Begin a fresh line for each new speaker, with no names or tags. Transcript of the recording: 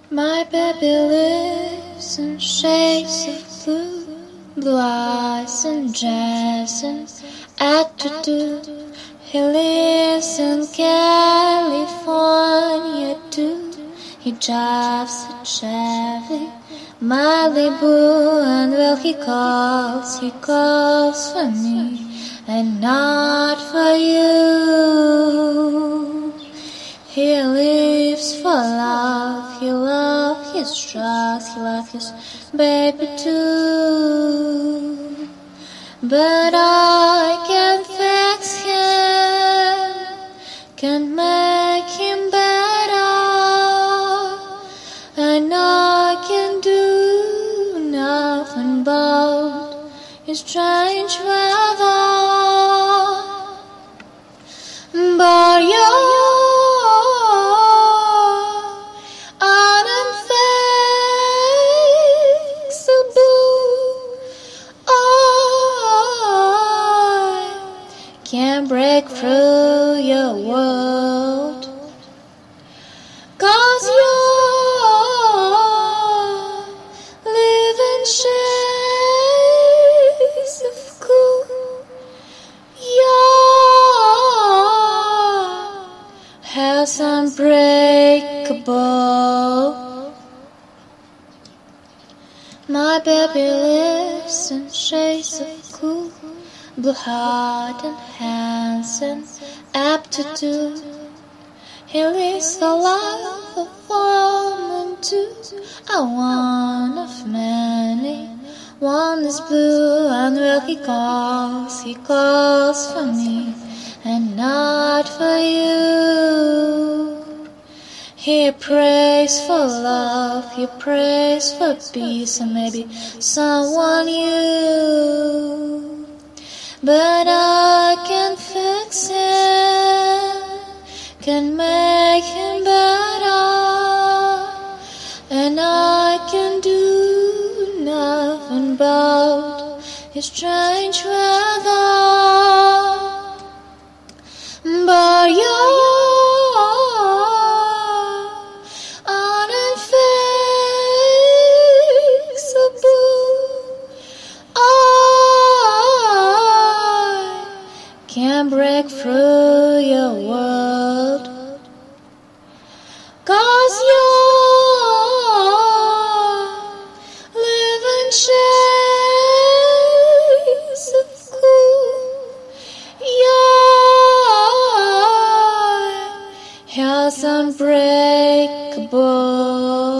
My baby lives in shades of blue, blue eyes and jazz and attitude. He lives in California too. He drives a Chevy Malibu, and well he calls for me and not for you. He lives for love, he loves his drugs, he loves his baby too. But I can fix him, can make him better, and I can do nothing but his strange weather. But you're can't break through your world, 'cause you're living shades of cool. Your heart's unbreakable. My baby lives in shades of cool, blue heart and hands and aptitude. He lives the life of woman too, a one of many. One is blue, and well he calls for me and not for you. He prays for love, he prays for peace, and maybe someone new. But I can fix him, can make him better, and I can do nothing but his strange weather. But you're can't break through your world, 'cause you're living shades of cool. Your heart's unbreakable.